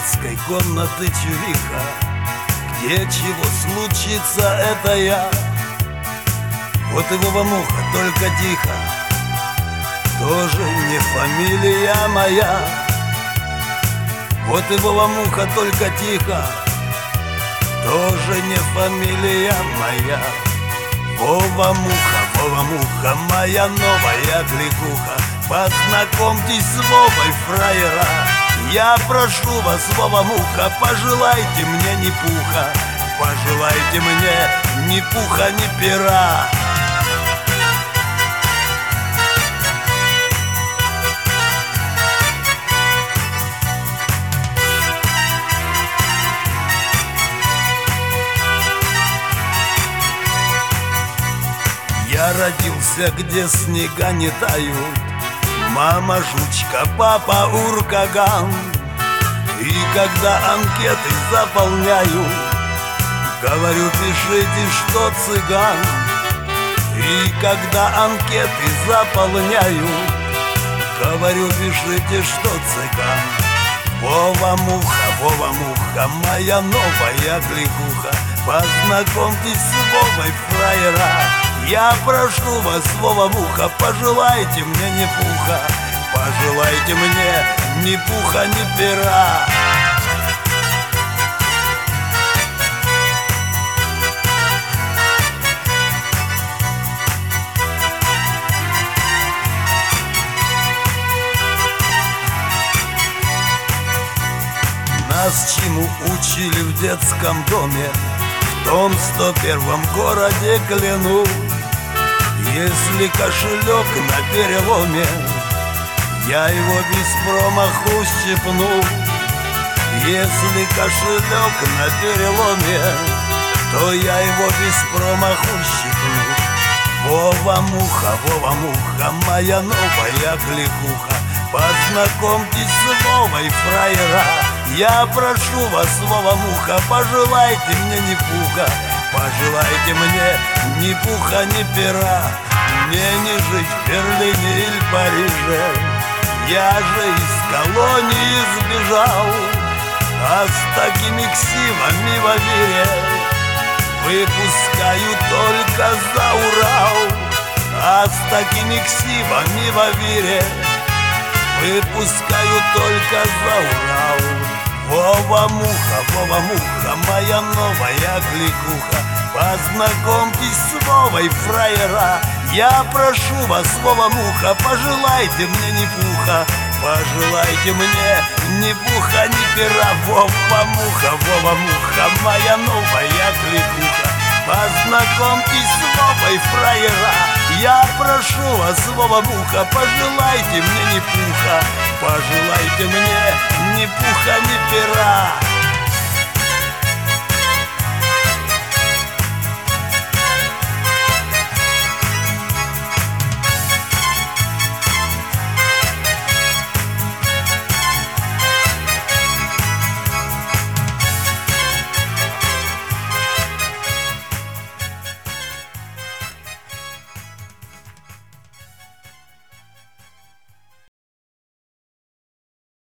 детской комнаты чувиха. Где чего случится, это я. Вот и Вова-Муха, только тихо, тоже не фамилия моя. Вот и Вова-Муха, только тихо, тоже не фамилия моя. Вова-Муха, Вова-Муха, моя новая кликуха. Познакомьтесь с Вовой, фраера. Я прошу вас, Вова-Муха, пожелайте мне ни пуха, пожелайте мне ни пуха, ни пера. Я родился, где снега не тают, мама жучка, папа уркаган. И когда анкеты заполняю, говорю, пишите, что цыган. И когда анкеты заполняю, говорю, пишите, что цыган. Вова-Муха, Вова-Муха, моя новая кликуха. Познакомьтесь с Вовой, фраера. Я прошу вас, Вова-Муха, пожелайте мне ни пуха, пожелайте мне ни пуха, ни пера. Нас чему учили в детском доме, в том 101-м городе, клянусь. Если кошелек на переломе, я его без промаху щипну. Если кошелек на переломе, то я его без промаху щипну. Вова-Муха, Вова-Муха, моя новая кликуха. Познакомьтесь с Вовой, фраера. Я прошу вас, Вова-Муха, пожелайте мне ни пуха, пожелайте мне ни пуха, ни пера. Мне не жить в Берлине или Париже, я же из колонии сбежал. А с такими ксивами в Авере выпускаю только за Урал. А с такими ксивами в Авере выпускаю только за Урал. Вова-Муха, Вова-Муха, моя новая кликуха. Познакомьтесь с Вовой, фраера. Я прошу вас, Вова-Муха, пожелайте мне ни пуха, пожелайте мне ни пуха, ни пера. Вова-Муха, Вова-Муха, моя новая кликуха. Познакомьтесь с Вовой, фраера. Я прошу вас, Вова-Муха, пожелайте мне ни пуха, пожелайте мне ни пуха, ни пера.